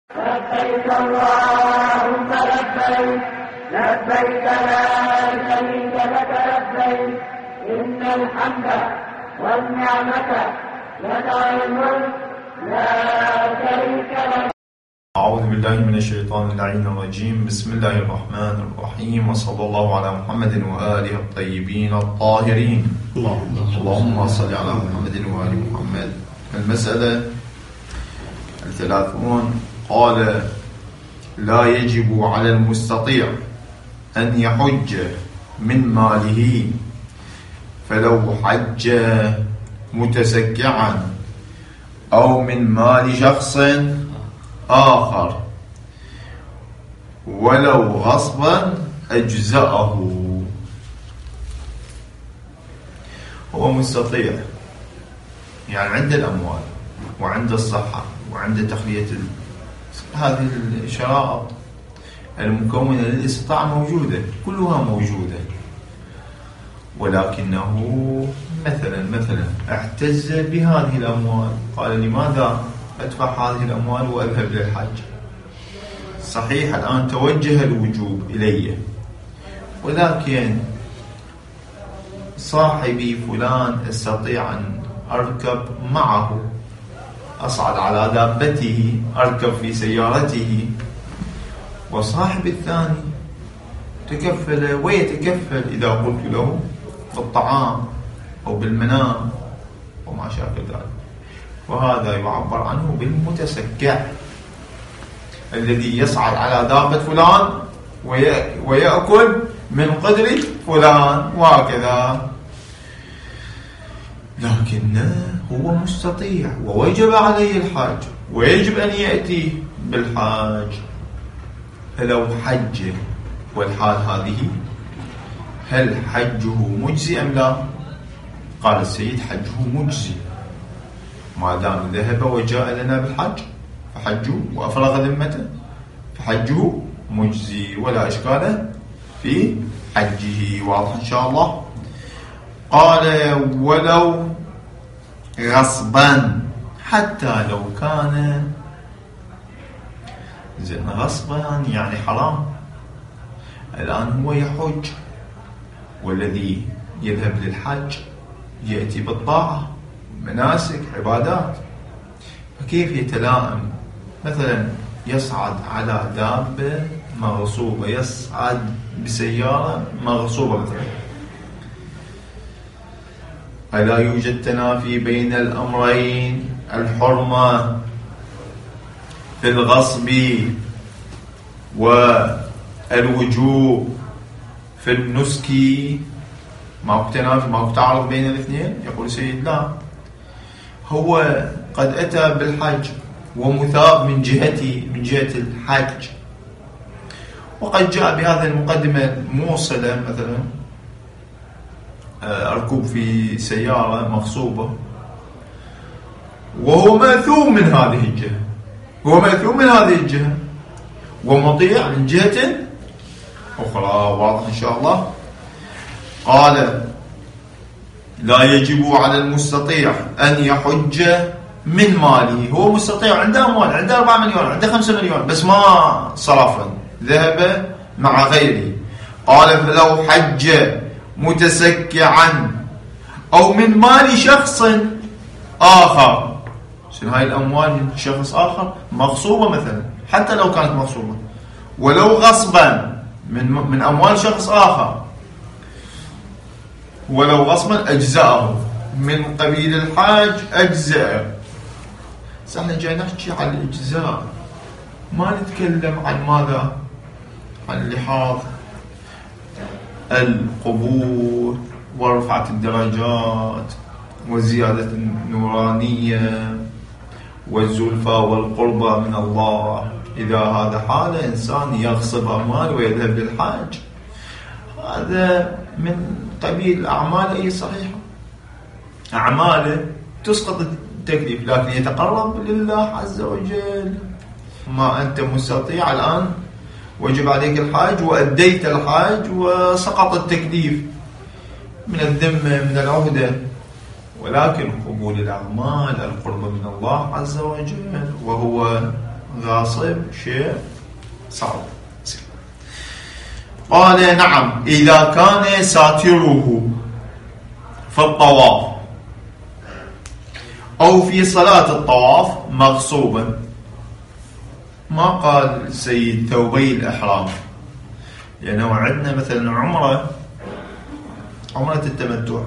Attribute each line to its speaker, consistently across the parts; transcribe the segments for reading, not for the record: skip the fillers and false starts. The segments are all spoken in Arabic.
Speaker 1: لبيك اللهم لبيك لبيك لا شريك لك لبيك إن الحمد والنعمة لك والملك لا شريك لك.
Speaker 2: أعوذ بالله من الشيطان اللعين الرجيم. بسم الله الرحمن الرحيم، وصلى الله على محمد وآله الطيبين الطاهرين. اللهم صل على محمد وآل محمد. المسألة 30. قال: لا يجب على المستطيع أن يحج من ماله، فلو حج متسكعا أو من مال شخص آخر ولو غصبا أجزأه. هو مستطيع، يعني عنده الأموال وعنده الصحة وعنده تخلية هذه الشرائط المكونة للاستطاعة موجودة، كلها موجودة، ولكنه مثلا اعتز بهذه الأموال، قال: لماذا أدفع هذه الأموال وأذهب للحج؟ صحيح الآن توجه الوجوب إلي، ولكن صاحبي فلان استطيع أن أركب معه، أصعد على دابته، أركب في سيارته، وصاحب الثاني تكفل ويتكفل إذا قلت له بالطعام أو بالمنام وما شابه ذلك. وهذا يعبر عنه بالمتسكع، الذي يصعد على دابة فلان ويأكل من قدر فلان وهكذا، لكنه هو مستطيع ووجب عليه الحج ويجب أن يأتي بالحج. فلو حج والحال هذه، هل حجه مجزي أم لا؟ قال السيد: حجه مجزي، ما دام ذهب وجاء لنا بالحج فحجه وأفرغ ذمته، فحجه مجزي ولا إشكال في حجه. واضح إن شاء الله. قال: ولو غصبا، حتى لو كان غصبا يعني حرام. الآن هو يحج، والذي يذهب للحج يأتي بالطاعة، مناسك، عبادات، فكيف يتلائم؟ مثلا يصعد على دابة مغصوبة، يصعد بسيارة مغصوبة مثلا. ألا يوجد تنافي بين الأمرين؟ الحرمة في الغصب والوجوب في النسك، ماكو تنافي، ماكو تعارض بين الاثنين؟ يقول سيد: لا، هو قد أتى بالحج ومثاب من جهة الحج، وقد جاء بهذه المقدمة الموصلة، مثلا أركب في سيارة مغصوبة، وهو مأثوم من هذه الجهة، هو مأثوم من هذه الجهة ومطيع من جهة أخرى. واضح إن شاء الله. قال: لا يجب على المستطيع أن يحج من ماله. هو مستطيع، عنده أموال، عنده 4 مليون، عنده 5 مليون، بس ما صرفا، ذهب مع غيره. قال: فلو حج متسكعا أو من مال شخص آخر. شنو هاي الأموال؟ من شخص آخر مغصوبة مثلا، حتى لو كانت مغصوبة، ولو غصبا من أموال شخص آخر، ولو غصبا أجزاءه، من قبيل الحاج أجزاء. احنا جاي نحكي عن الإجزاء، ما نتكلم عن ماذا؟ عن لحاظ القبول ورفعة الدرجات وزيادة النورانية والزلفى والقربى من الله. إذا هذا حال إنسان يغصب أموال ويذهب للحاج، هذا من قبيل أعمال أي صحيحة، أعماله تسقط التكليف، لكن يتقرب لله عز وجل. ما أنت مستطيع الآن، وجب عليك الحاج وأديت الحاج وسقط التكليف من الذمة، من العهدة، ولكن قبول الأعمال القرب من الله عز وجل، وهو غاصب شيء صعب. قال نعم إذا كان ساتره في الطواف أو في صلاة الطواف مغصوبا. ما قال سيد ثوبي الإحرام، لأنه عندنا مثلا عمرة التمتع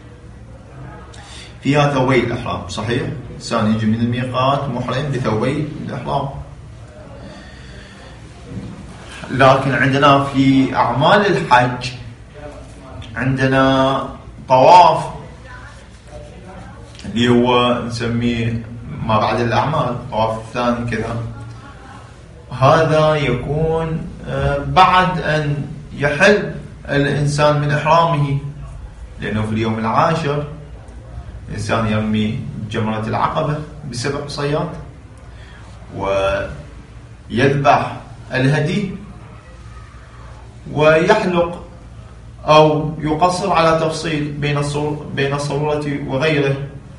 Speaker 2: فيها ثوبي الإحرام، صحيح؟ إنسان يجي من الميقات محرم بثوبي الإحرام. لكن عندنا في أعمال الحج عندنا طواف اللي هو نسميه ما بعد الأعمال، طواف الثاني كذا. هذا يكون بعد أن يحل الإنسان من إحرامه، لأنه في اليوم العاشر الإنسان يرمي جمرة العقبة ب7 صياد ويذبح الهدي ويحلق أو يقصر على تفصيل بين الصورة وغيره،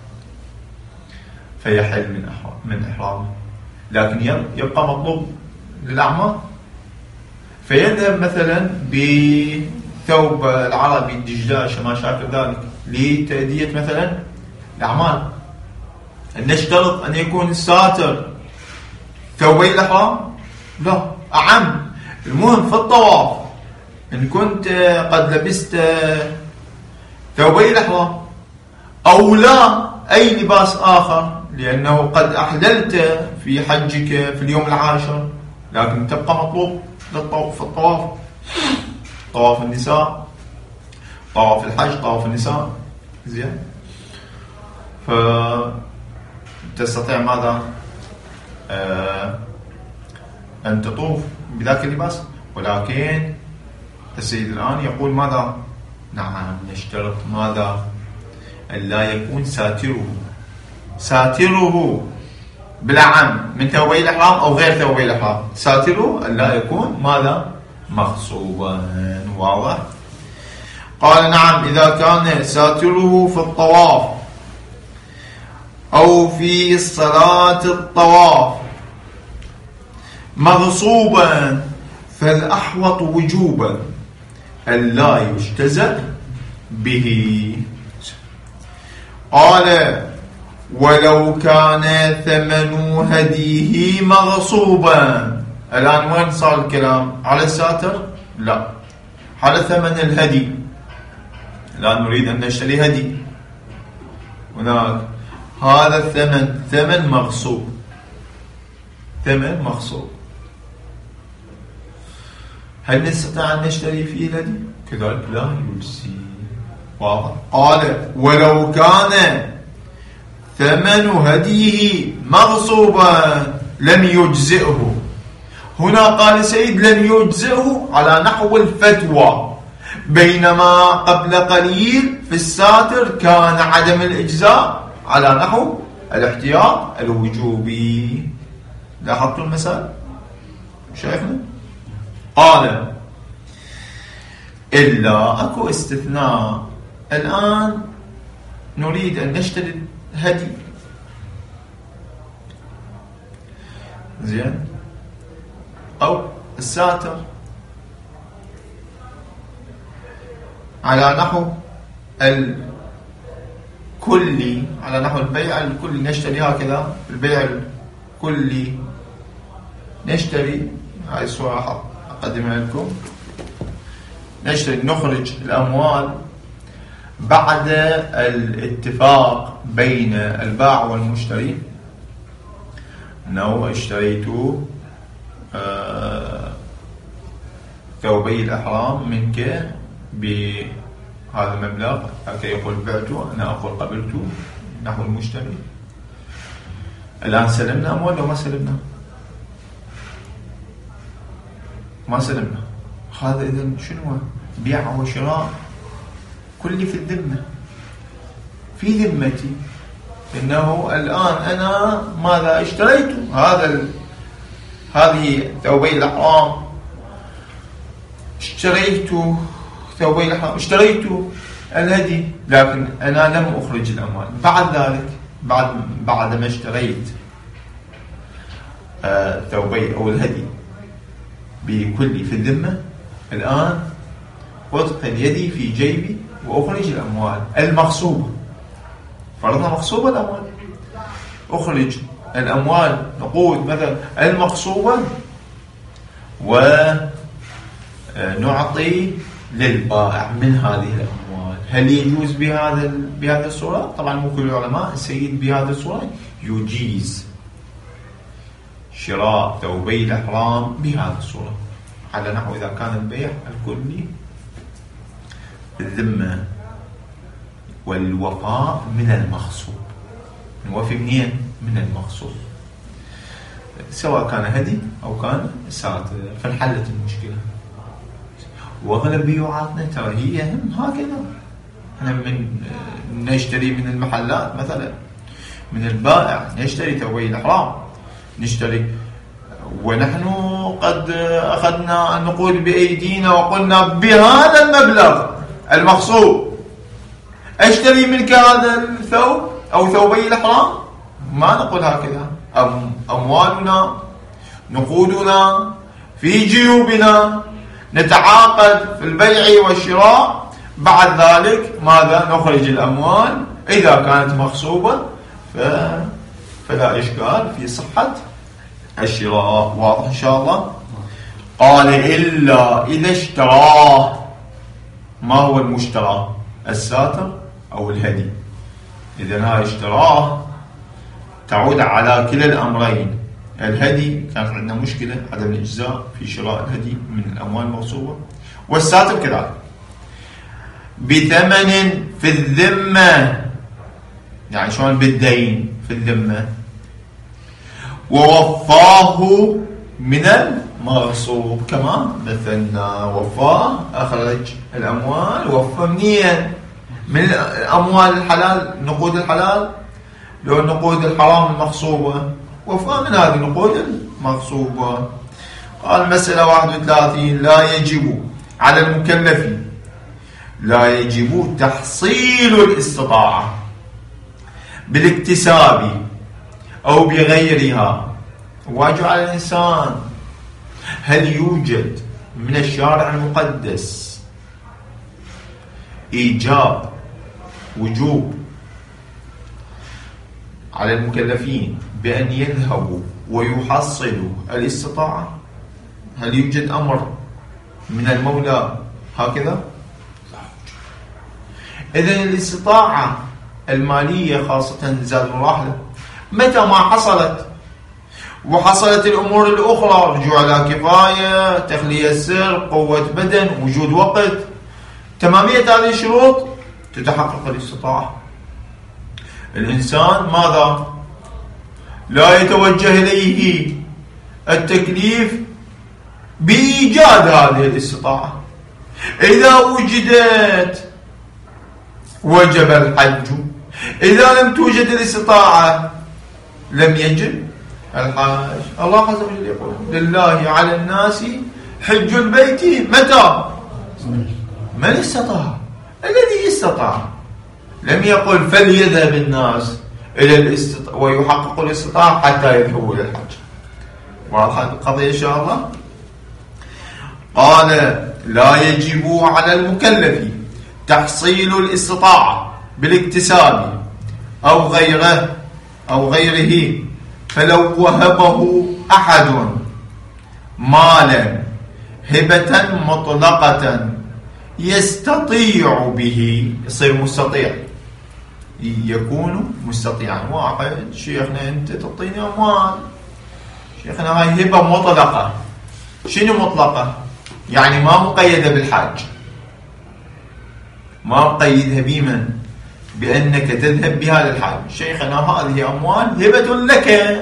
Speaker 2: فيحل من إحرامه. لكن يبقى مطلوب للأعمال، فيذهب مثلا بثوب العربي الدجاج ما شاكل ذلك لتأدية مثلا الأعمال. نشترط أن يكون ساتر ثوبي الإحرام؟ لا، أعم. المهم في الطواف إن كنت قد لبست ثوبي الإحرام أو لا أي لباس آخر، لأنه قد أحللت في حجك في اليوم العاشر، لكن تبقى مطلوب في الطواف، طواف النساء، طواف الحج، طواف النساء. زين، فتستطيع ماذا؟ أن تطوف بذاك اللباس. ولكن السيد الآن يقول ماذا؟ نعم نشترط ماذا؟ أن لا يكون ساتره بالعام من ثوبي الإحرام أو غير ثوبي الإحرام. ساتره أن لا يكون ماذا؟ مغصوبا. واضح؟ قال نعم إذا كان ساتره في الطواف أو في صلاة الطواف مغصوبا فالأحوط وجوبا أن لا يجتزأ به. قال ولو كان ثمن هديه مغصوبا. الآن وين صار الكلام؟ على الساتر؟ لا، على ثمن الهدي. الآن نريد أن نشتري هدي، هناك هذا الثمن ثمن مغصوب، ثمن مغصوب. هل نستطيع أن نشتري فيه الهدي؟ كذلك لا يجزي. واضح؟ قال ولو كان ثمن هديه مغصوبا لم يجزئه. هنا قال سيد لم يجزئه على نحو الفتوى، بينما قبل قليل في الساتر كان عدم الإجزاء على نحو الاحتياط الوجوبي. لاحظتوا المثال شايفنا؟ قال إلا أكو استثناء. الآن نريد أن نشتري هدي، زين، أو الساتر على نحو الكلي، على نحو البيع الكلي. نشتري هكذا البيع الكلي، نشتري هاي الصورة أقدمها لكم. نشتري نخرج الأموال بعد الاتفاق بين البائع والمشتري أنه اشتريت ثوبي الإحرام منك بهذا المبلغ، هكذا يقول بعته، أنا أقول قبلته نحو المشتري. الآن سلمنا أموال ولا ما سلمنا؟ ما سلمنا. هذا إذن شنو؟ بيع وشراء كل في الذمة، في ذمتي، إنه الآن أنا ماذا اشتريت؟ هذه ثوبي الإحرام، اشتريت ثوبي الإحرام، اشتريت الهدي، لكن أنا لم أخرج الأموال. بعد ذلك بعد ما اشتريت ثوبي أو الهدي بكل في الذمة، الآن أدخل يدي في جيبي وأخرج الأموال المغصوبة، فرضنا مغصوبة الأموال، أخرج الأموال نقود مثلا المغصوبة ونعطي للبائع من هذه الأموال. هل يجوز بهذه الصورة؟ طبعا مو كل العلماء السيد بهذه الصورة يجيز شراء ثوبي الإحرام بهذه الصورة، على نحو إذا كان البيع الكلي الذمة والوفاء من المغصوب. نوفي منين؟ من المغصوب، سواء كان هدي أو كان ساتر، فانحلت المشكلة. وأغلب بيوعاتنا ترى هي هم هكذا، احنا من نشتري من المحلات مثلا، من البائع نشتري ثوبي الإحرام، نشتري ونحن قد أخذنا النقود بأيدينا وقلنا بهذا المبلغ المغصوب أشتري منك هذا الثوب أو ثوبي الإحرام. ما نقول هكذا، أموالنا نقودنا في جيوبنا، نتعاقد في البيع والشراء، بعد ذلك ماذا؟ نخرج الأموال إذا كانت مغصوبة فلا إشكال في صحة الشراء. واضح إن شاء الله؟ قال إلا إذا اشتراه. ما هو المشترى؟ الساتر أو الهدي. إذا هاي اشتراه تعود على كلا الأمرين. الهدي كانت عندنا مشكلة عدم الإجزاء في شراء الهدي من الأموال المغصوبة، والساتر كذلك بثمن في الذمة، يعني شلون بالدين في الذمة، ووفاه من المغصوب كمان مثلنا، وفاه أخرج الأموال، وفى منين؟ من الأموال الحلال، نقود الحلال، لو النقود الحرام المغصوبة، وفاه من هذه النقود المغصوبة. قال مسألة 31: لا يجب على المكلف تحصيل الاستطاعة بالاكتساب أو بغيرها. واجب على الإنسان، هل يوجد من الشارع المقدس إيجاب وجوب على المكلفين بأن يذهبوا ويحصلوا الاستطاعة؟ هل يوجد أمر من المولى هكذا؟ إذن الاستطاعة المالية خاصة زاد الراحلة متى ما حصلت وحصلت الأمور الأخرى، رجوع على كفاية، تخلية سر، قوة بدن، وجود وقت، تمامية هذه الشروط، تتحقق الاستطاعة. الإنسان ماذا؟ لا يتوجه إليه التكليف بإيجاد هذه الاستطاعة. إذا وجدت وجب الحج، إذا لم توجد الاستطاعة لم يجب الحج. الله عز وجل يقول: لله على الناس حج البيت متى؟ من استطاع، الذي استطاع. لم يقل فليذهب الناس إلى ويحقق الاستطاعة حتى يذهبوا إلى الحج. واضحة القضية إن شاء الله؟ قال: لا يجب على المكلف تحصيل الاستطاعة بالاكتساب أو غيره، فلو وهبه أحد مالا هبة مطلقة يستطيع به، يصير مستطيع، يكون مستطيعا. واحد: شيخنا أنت تعطيني أموال، شيخنا هاي هبة مطلقة. شنو مطلقة؟ يعني ما مقيدة بالحاج، ما مقيدها بمن؟ بأنك تذهب بها للحاج. شيخنا هذه أموال هبة لك.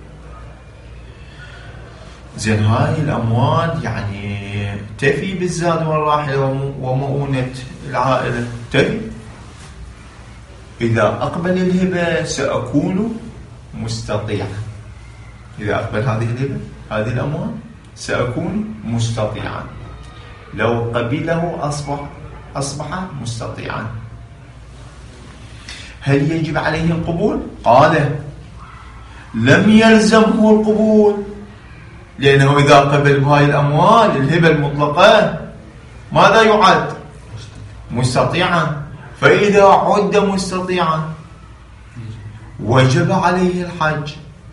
Speaker 2: زين، هاي الأموال يعني تفي بالزاد والراحلة ومؤونة العائلة، تفي. إذا أقبل الهبة سأكون مستطيعا. إذا أقبل هذه الهبة، هذه الأموال، سأكون مستطيعا. لو قبله أصبح مستطيعا. هل يجب عليه القبول؟ قال: لم يلزمه القبول لأنه إذا قبل بهاي الأموال الهبة المطلقة ماذا يعد؟ مستطيعا. فإذا عد مستطيعا وجب عليه الحج.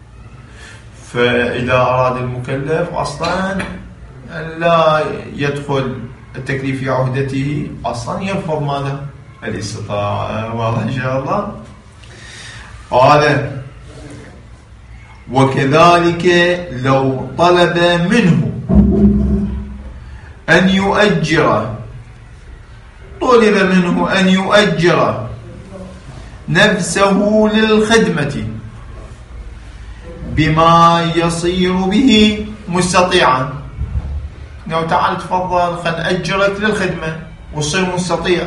Speaker 2: فإذا أراد المكلف أصلا أن لا يدخل التكليف في عهدته أصلا يرفض ماذا؟ الاستطاعة. واضح إن شاء الله. قال وكذلك لو طلب منه أن يؤجر، طلب منه أن يؤجر نفسه للخدمة بما يصير به مستطيعا. لو تعال تفضل خلنا أجرك للخدمة وصير مستطيع،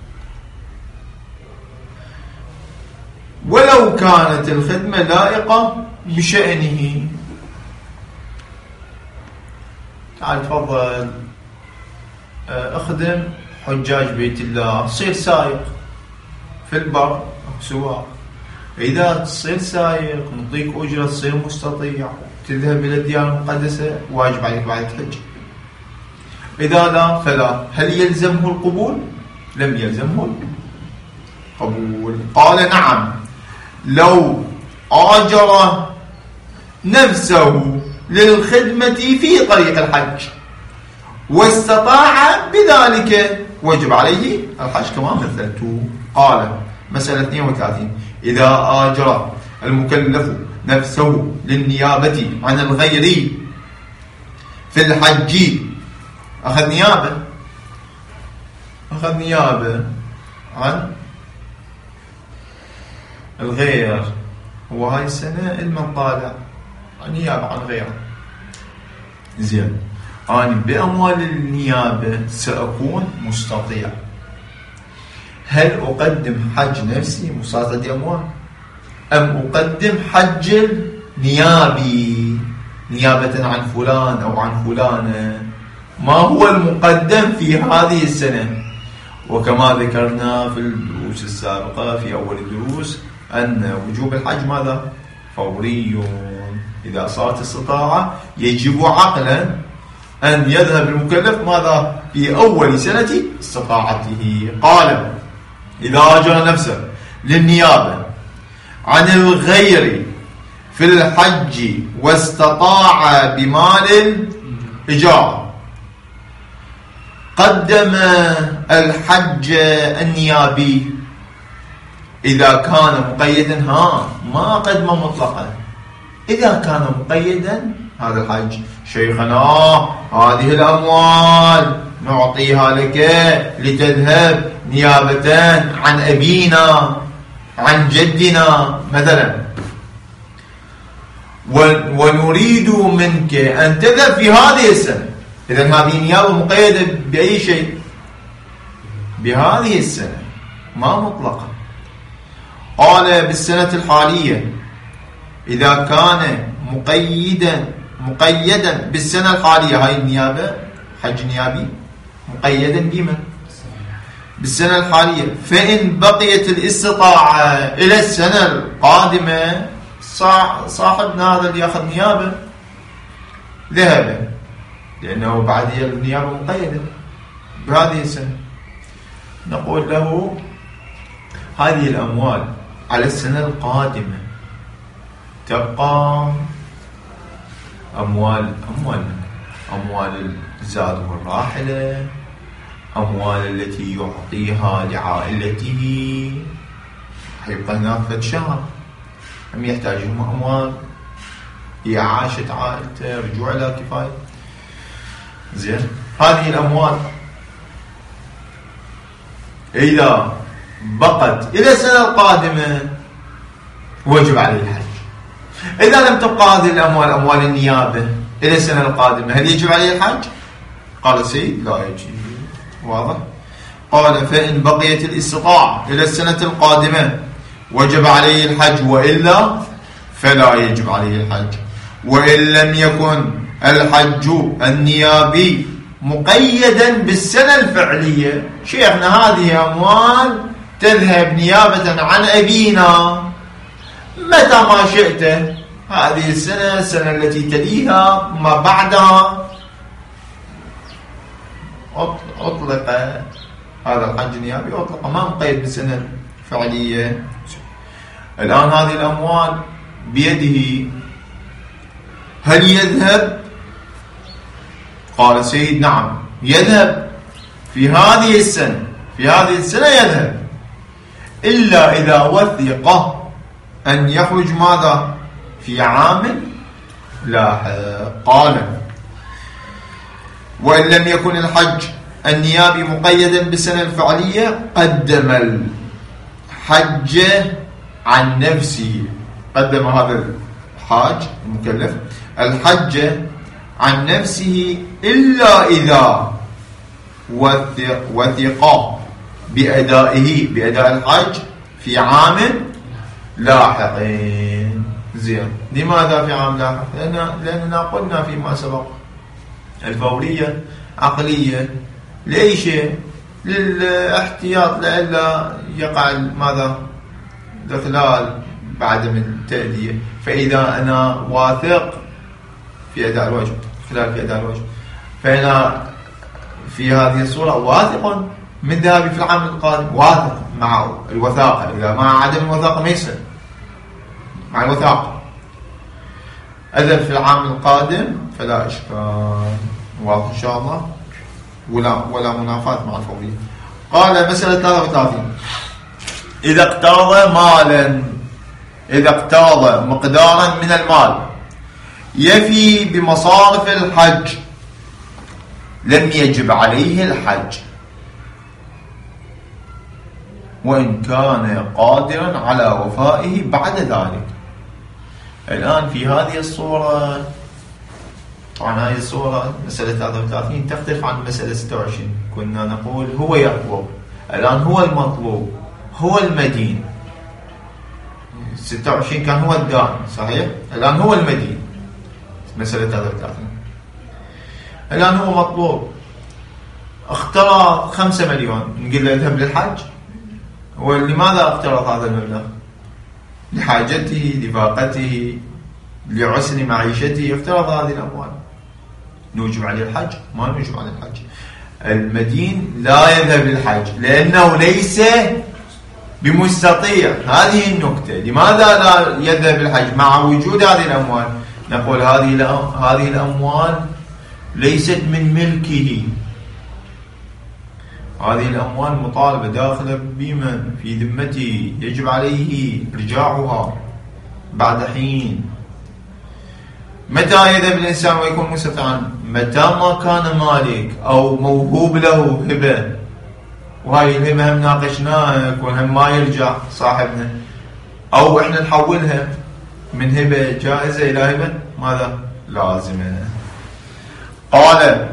Speaker 2: ولو كانت الخدمة لائقة بشأنه. تعال تفضل اخدم حجاج بيت الله، صير سائق في البر أو سواق. إذا تصير سائق نعطيك أجرة، تصير مستطيع، تذهب إلى الديانة المقدسة، واجب عليك بعد الحج. إذا لا فلا. هل يلزمه القبول؟ لم يلزمه القبول. قال نعم لو آجر نفسه للخدمة في طريق الحج واستطاع بذلك وجب عليه الحج كما مثلته. قال مسألة 32 إذا آجر المكلف نفسه للنيابة عن الغير في الحج، أخذ نيابة عن الغير. هو هاي السنة المن طالع نيابة عن غيره. زين، أنا بأموال النيابة سأكون مستطيع. هل أقدم حج نفسي مصادرة أموال أم أقدم حج نيابي نيابة عن فلان أو عن فلانة؟ ما هو المقدم في هذه السنة؟ وكما ذكرنا في الدروس السابقة في أول الدروس أن وجوب الحج ماذا؟ فوري. إذا صارت استطاعة يجب عقلا أن يذهب المكلف ماذا؟ في أول سنة استطاعته. قال إذا آجر نفسه للنيابة عن الغير في الحج واستطاع بمال الإجارة، قدم الحج النيابي إذا كان مقيدا، ما قدم مطلقا. إذا كان مقيدا هذا الحج، شيخنا هذه الأموال نعطيها لك لتذهب نيابة عن أبينا عن جدنا مثلا، ونريد منك أن تذهب في هذه السنة. إذن هذه النيابة مقيدة بأي شيء؟ بهذه السنة، ما مطلقة. قال بالسنة الحالية إذا كان مقيدا بالسنة الحالية، هاي النيابة حج نيابي مقيدا بمن؟ بالسنة الحالية. فإن بقيت الاستطاعة إلى السنة القادمة، صاحبنا هذا اللي يأخذ نيابة ذهب، لأنه بعد النيابة مقيدة بهذه السنة. نقول له هذه الأموال على السنة القادمة تبقى أموال الزاد والراحلة، أموال التي يعطيها لعائلته، حيبقى هناك فد شهر هم يحتاجون أموال لإعاشة عائلته، رجوع إلى كفاية. زين، هذه الأموال إذا بقت إلى السنة القادمة وجب عليه الحج. إذا لم تبقى هذه الأموال أموال النيابة إلى السنة القادمة، هل يجب عليه الحج؟ قال سيد لا يجب. واضح؟ قال فإن بقيت الاستطاعة إلى السنة القادمة وجب عليه الحج، وإلا فلا يجب عليه الحج. وإن لم يكن الحج النيابي مقيدا بالسنة الفعلية، شيخنا هذه أموال تذهب نيابة عن أبينا متى ما شئت، هذه السنة، السنة التي تليها، ما بعدها أطلق هذا الحج النيابي، أطلق ما مقيد بالسنة الفعلية. الآن هذه الأموال بيده، هل يذهب؟ قال السيد نعم يذهب في هذه السنة، في هذه السنة يذهب، إلا إذا وثق أن يخرج ماذا؟ في عام لاحق. قال وإن لم يكن الحج النيابي مقيدا بالسنة الفعلية قدم الحج عن نفسه، قدم هذا الحاج المكلف الحج عن نفسه إلا إذا وثق بأداء الحج في عام لاحق. زين، لماذا في عام لاحق؟ لأننا قلنا فيما سبق الفورية عقلية، لأي شيء؟ للاحتياط لئلا يقع ماذا؟ الإخلال بعدم التأدية. فإذا أنا واثق في أداء الواجب، خلال في أداء الواجب، فأنا في هذه الصورة واثق من ذهابي في العام القادم، واثق مع الوثاقة. إذا مع عدم الوثاقة ما يصير، مع الوثاقة أذهب في العام القادم فلا إشكال. واضح إن شاء الله، ولا منافاة مع الفورية. قال مسألة 33: إذا اقترض مالا، إذا اقترض مقدارا من المال يفي بمصارف الحج لم يجب عليه الحج وإن كان قادرا على وفائه بعد ذلك. الآن في هذه الصورة، طبعا هذه الصورة مسألة 33 تختلف عن مسألة 26. كنا نقول هو يطلب، الآن هو المطلوب، هو المدين. 26 كان هو الدائن، صحيح؟ الآن هو المدين. مسألة 33 الآن هو مطلوب، اخترى 5 مليون، نقول له اذهب للحج. ولماذا اقترض هذا المبلغ؟ لحاجته، لفاقته، لعسر معيشته، اقترض هذه الأموال. نوجب عليه الحج؟ ما نوجب عليه الحج. المدين لا يذهب للحج لأنه ليس بمستطيع. هذه النكتة. لماذا لا يذهب للحج مع وجود هذه الأموال؟ نقول هذه الأموال ليست من ملكه، هذه الأموال مطالبة داخلة بمن؟ في ذمته، يجب عليه إرجاعها بعد حين. متى يذهب الإنسان ويكون مستطيعا؟ متى ما كان مالك أو موهوب له هبة، وهي الهبة هم ناقشناها، يكون هم ما يرجع صاحبنا، أو إحنا نحولها من هبة جائزة إلى هبة ماذا؟ لازمة. قال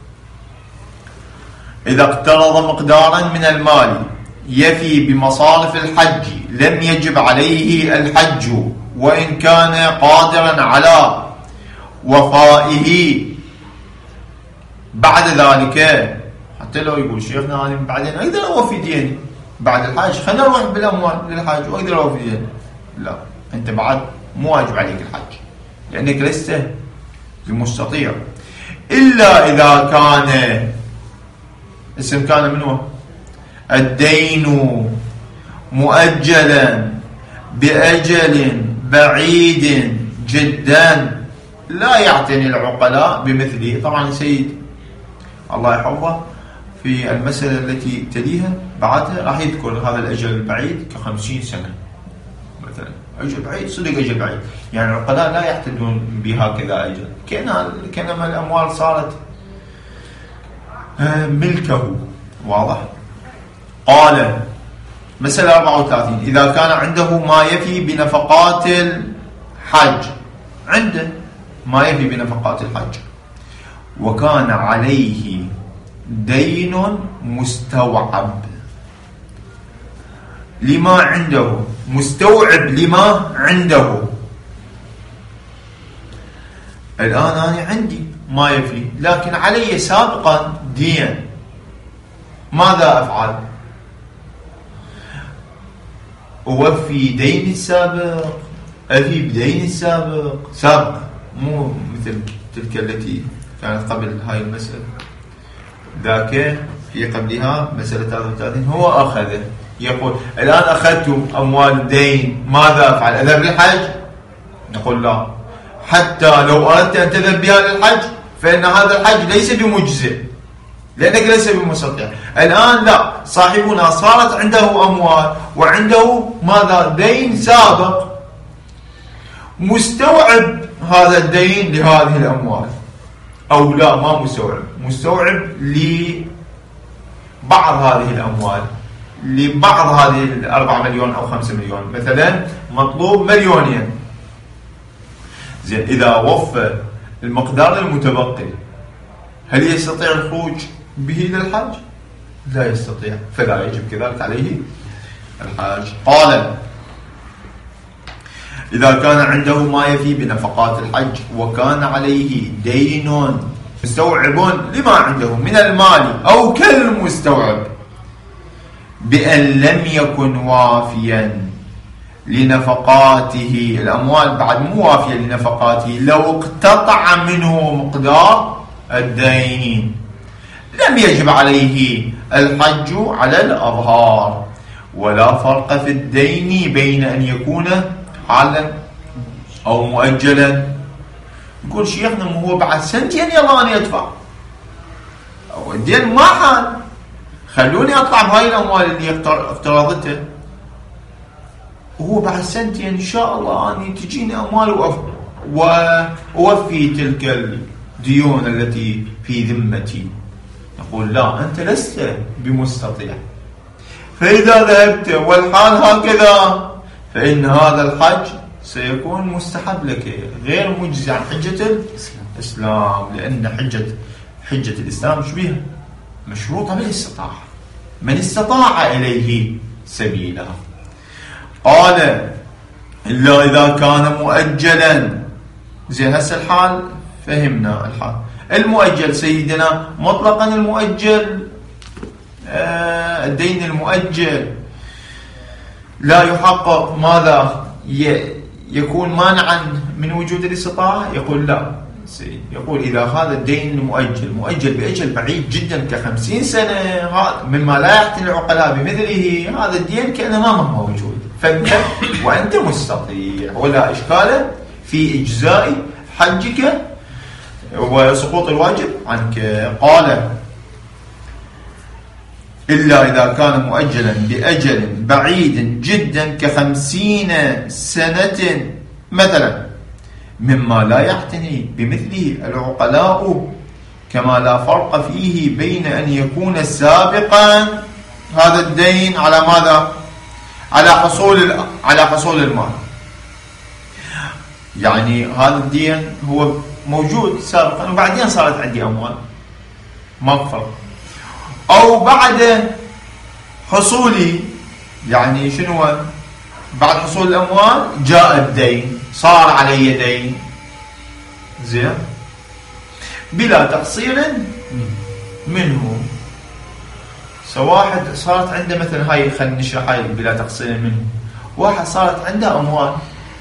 Speaker 2: إذا اقترض مقدارا من المال يفي بمصارف الحج لم يجب عليه الحج وإن كان قادرا على وفائه بعد ذلك. حتى لو يقول شيخنا أنا بعدين أقدر أوفي ديني بعد الحج، خلنا نروح بالأموال للحج وأقدر أوفي ديني. لا، أنت بعد مو واجب عليك الحج لأنك لست المستطيع، إلا إذا كان اسم كان منه الدين مؤجلا بأجل بعيد جدا لا يعتني العقلاء بمثله. طبعا سيد الله يحفظه في المسألة التي تليها بعدها راح يذكر هذا الأجل البعيد ك50 سنة مثلا. أجل بعيد، صدق أجل بعيد، يعني العقلاء لا يحتدون بهكذا أجل، كأنما الأموال صارت ملكه. واضح؟ قال مسألة 34: إذا كان عنده ما يفي بنفقات الحج، عنده ما يفي بنفقات الحج وكان عليه دين مستوعب لما عنده، مستوعب لما عنده. الآن أنا عندي ما يفي لكن علي سابقا دين، ماذا أفعل؟ أوفي دين السابق أفي بدين السابق سابق، مو مثل تلك التي كانت قبل هاي المسألة. ذاك في قبلها مسألة 33 هو أخذه، يقول الآن أخذتم أموال دين ماذا أفعل؟ أذهب للحج؟ نقول لا، حتى لو أردت أن تذهب بها للحج فإن هذا الحج ليس بمجزئ لأنك ليس بمستطيع. الآن لا، صاحبنا صارت عنده أموال وعنده ماذا؟ دين سابق، مستوعب هذا الدين لهذه الأموال، أو لا ما مستوعب لبعض هذه الأموال، لبعض هذه 4 مليون أو 5 مليون، مثلا مطلوب 2 مليون. زين، إذا وفى المقدار المتبقي هل يستطيع الخروج به للحج؟ لا يستطيع، فلا يجب كذلك عليه الحج. قال إذا كان عنده ما يفي بنفقات الحج وكان عليه دين مستوعب لما عنده من المال أو كالمستوعب بأن لم يكن وافيا لنفقاته، الأموال بعد مو وافية لنفقاته، لو اقتطع منه مقدار الدين لم يجب عليه الحج على الأظهار، ولا فرق في الدين بين أن يكون حالا أو مؤجلا. يقول شيخنا ما هو بعد 2 سنين يلا أن يدفع، أو الدين ما حال، خلوني أطلع بهاي الأموال اللي افترضتها، وهو بعد 2 سنين إن شاء الله أني تجيني أموال وأوفي تلك الديون التي في ذمتي. نقول لا، أنت لست بمستطيع، فإذا ذهبت والحال هكذا فإن هذا الحج سيكون مستحب لك غير مجزي عن حجة الإسلام، لأن حجة الإسلام شبيها مشروطة بالاستطاعة، من استطاع إليه سبيلا. قال إلا إذا كان مؤجلا. زين، هسه الحال فهمنا الحال. المؤجل سيدنا مطلقا المؤجل، الدين المؤجل لا يحقق ماذا؟ يكون مانعا من وجود الاستطاعة؟ يقول لا، يقول إذا هذا الدين مؤجل بأجل بعيد جدا ك50 سنة مما لا يحتل العقلاء بمثله، هذا الدين كأنه ما موجود، فانت وأنت مستطيع ولا إشكال في إجزاء حجك وسقوط الواجب عنك. قال إلا إذا كان مؤجلا بأجل بعيد جدا ك50 سنة مثلا، مما لا يعتني بمثله العقلاء، كما لا فرق فيه بين أن يكون سابقا هذا الدين على ماذا؟ على حصول المال. يعني هذا الدين هو موجود سابقا وبعدين صارت عندي أموال، ما فرق. أو بعد حصولي، يعني شنو؟ بعد حصول الأموال جاء الدين، صار علي دين، زين، بلا تقصير منه. واحد صارت عنده مثلا، هاي خلينا نشرح هاي بلا تقصير منه. واحد صارت عنده أموال،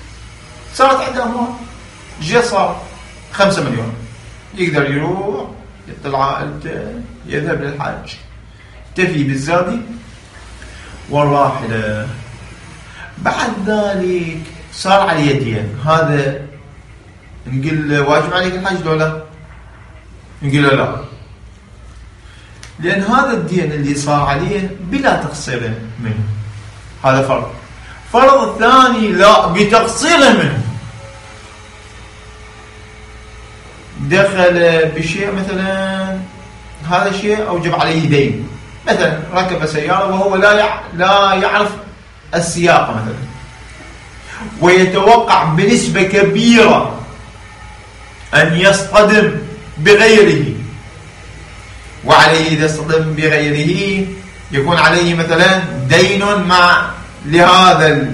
Speaker 2: جاء صار 5 مليون، يقدر يروح يطلع عائلته، يذهب للحج، تفي بالزادي والراحلة. بعد ذلك صار عليه دين، هذا نقول واجب عليك الحج لو لا؟ نقول لا، لأن هذا الدين اللي صار عليه بلا تقصير منه، هذا فرض. فرض الثاني لا، بتقصير منه، دخل بشيء مثلا، هذا الشيء أوجب عليه دين، مثلا ركب سيارة وهو لا يعرف السياقة مثلا، ويتوقع بنسبة كبيرة أن يصطدم بغيره، وعليه إذا اصطدم بغيره يكون عليه مثلا دين لهذا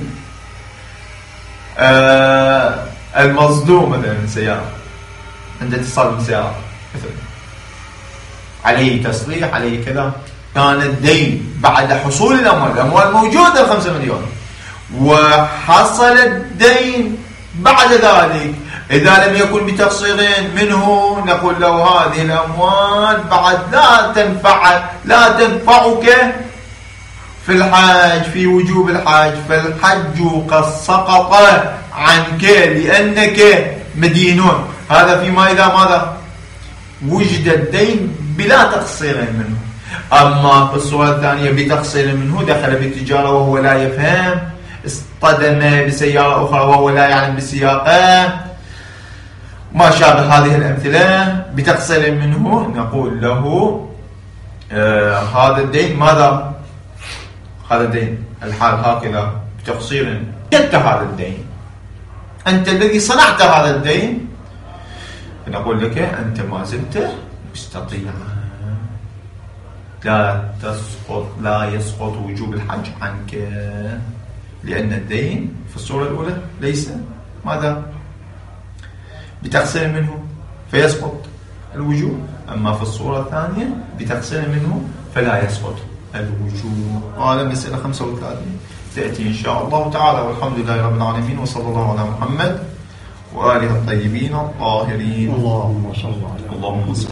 Speaker 2: المصدوم مثلا سيارة، عند اتصال بالسيارة مثلا عليه تصليح، عليه كذا. كان الدين بعد حصول الأموال موجودة 5 مليون، وحصل الدين بعد ذلك إذا لم يكن بتقصير منه نقول له هذه الأموال بعد لا تنفعك في الحج، في وجوب الحج، فالحج قد سقط عنك لأنك مدينون. هذا فيما إذا ماذا وجد الدين بلا تقصير منه. أما في الصورة الثانية بتقصير منه، دخل بالتجارة وهو لا يفهم، اصطدم بسيارة أخرى وهو لا يعلم بالسياقة، ما شابه هذه الأمثلة، بتقصير منه نقول له هذا الدين ماذا؟ هذا الدين الحال هكذا بتقصير جدت هذا الدين، أنت الذي صنعت هذا الدين، نقول لك أنت ما زلت مستطيعا، لا يسقط وجوب الحج عنك، لأن الدين في الصورة الأولى ليس ماذا بتقصير منه فيسقط الوجوب، أما في الصورة الثانية بتقصير منه فلا يسقط الوجوب. قال مسألة 35 تأتي إن شاء الله تعالى، والحمد لله رب العالمين، وصلى الله على محمد وآله الطيبين الطاهرين.
Speaker 3: اللهم صل على